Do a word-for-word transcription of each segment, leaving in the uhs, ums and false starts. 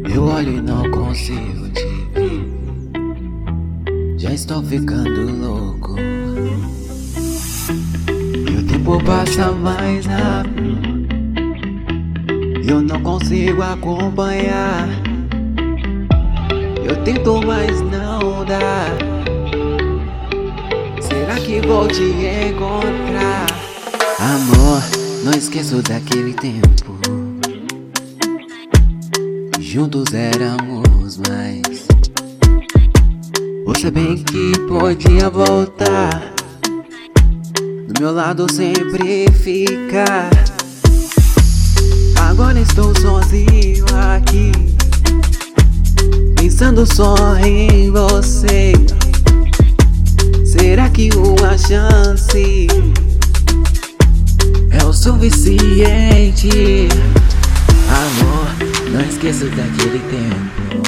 Eu olho e não consigo te ver. Já estou ficando louco. E o tempo passa mais rápido. Eu não consigo acompanhar. Eu tento, mas não dá. Será que vou te encontrar? Amor, não esqueço daquele tempo. Juntos éramos mais. Você bem que podia voltar, do meu lado sempre ficar. Agora estou sozinho aqui, pensando só em você. Será que uma chance é o suficiente? Amor, não esqueço daquele tempo.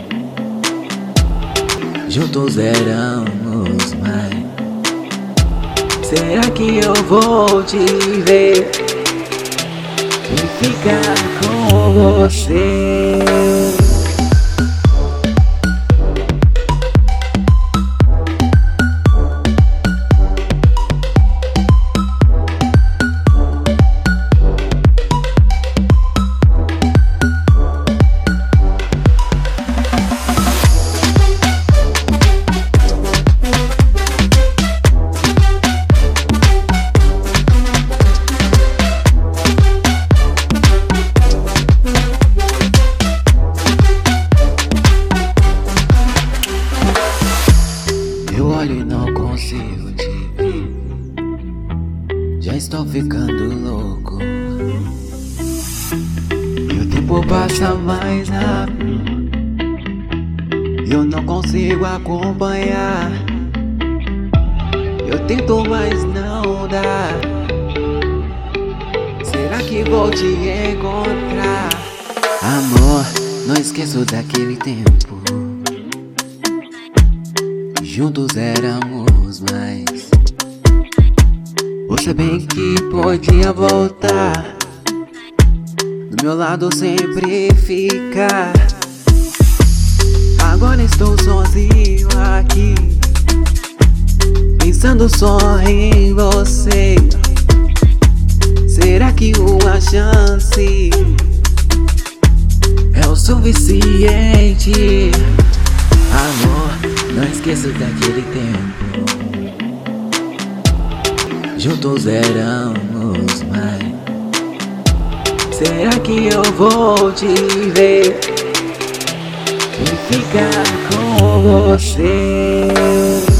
Juntos éramos mais. Será que eu vou te ver e ficar com você? Eu olho e não consigo te ver. Já estou ficando louco. E o tempo passa mais rápido. Eu não consigo acompanhar. Eu tento, mas não dá. Será que vou te encontrar? Amor, não esqueço daquele tempo. Juntos éramos mais. Você bem que podia voltar, do meu lado sempre ficar. Agora estou sozinho aqui, pensando só em você. Será que uma chance é o suficiente? Amor, não esqueço daquele tempo. Juntos éramos mais. Será que eu vou te ver e ficar com você?